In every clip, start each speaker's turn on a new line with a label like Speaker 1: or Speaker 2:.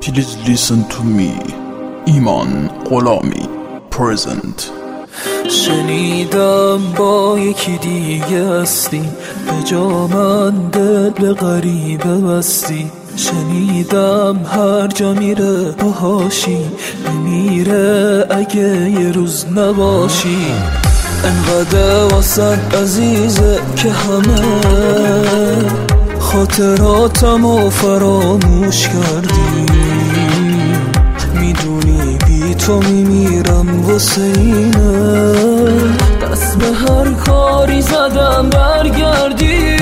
Speaker 1: Please listen to me. ایمان غلامی present.
Speaker 2: شنیدم با یکی دیگه هستی، به جا من دل به غریبه بستی. شنیدم هر جا میره باهاشی، میمیره اگه یه روز نباشی. انقدر واسه عزیزه که همه خاطراتمو فراموش کردی. میدونی بی تو میمیرم واسه اینه، دست به هر کاری زدم برگردی.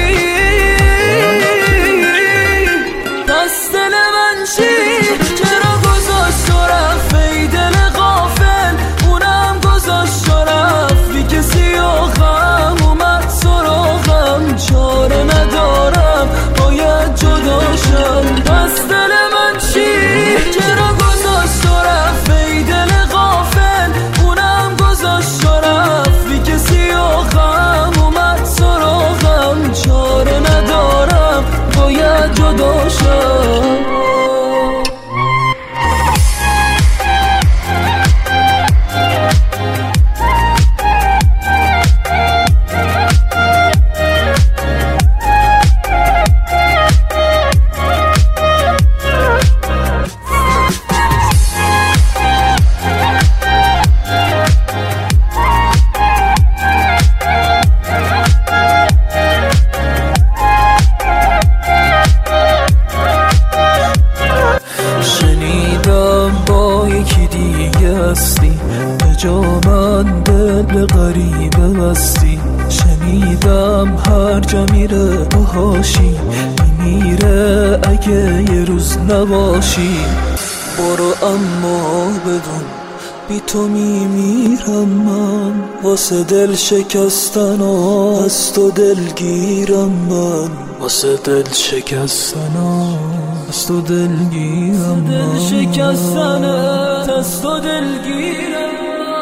Speaker 2: دست دل من چی؟ چرا گذاشت تو رفت ای دل غافل؟ اونم گذاشت تو رفت بی کسی و غم اومد سراغم. چاره ندارم باید جداشم. دست دل من چی؟ چرا گذاشت تو رفت ای دل غافل؟ اونم گذاشت تو رفت بی کسی و غم اومد سراغم. چاره ندارم باید جداشم. به جا من دل به غریبه بستی. شنیدم هر جا میره باهاشی، میمیره اگه یه روز نباشی. برو اما بدون بی تو میمیرم من، واسه دل شکستن از تو دلگیرم من. واسه دل شکستن از تو دلگیرم من. دل شکستن از تو دلگیرم.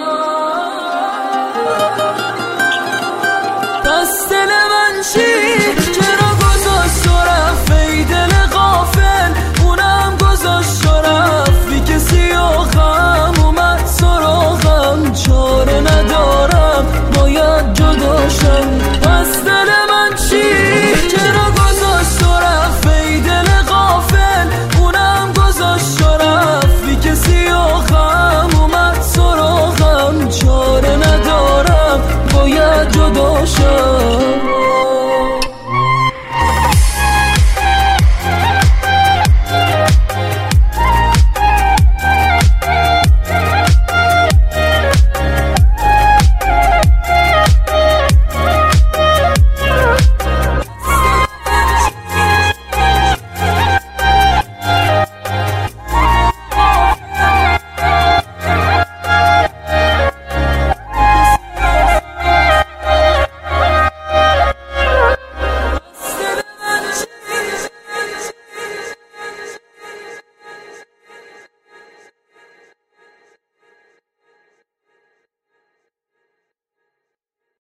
Speaker 2: دست دل من چی؟ چرا گذاشت تو رفت ای دل غافل؟ اونم گذاشت تو رفت بی کسی و غم اومد سراغم. چاره ندارم باید جداشم.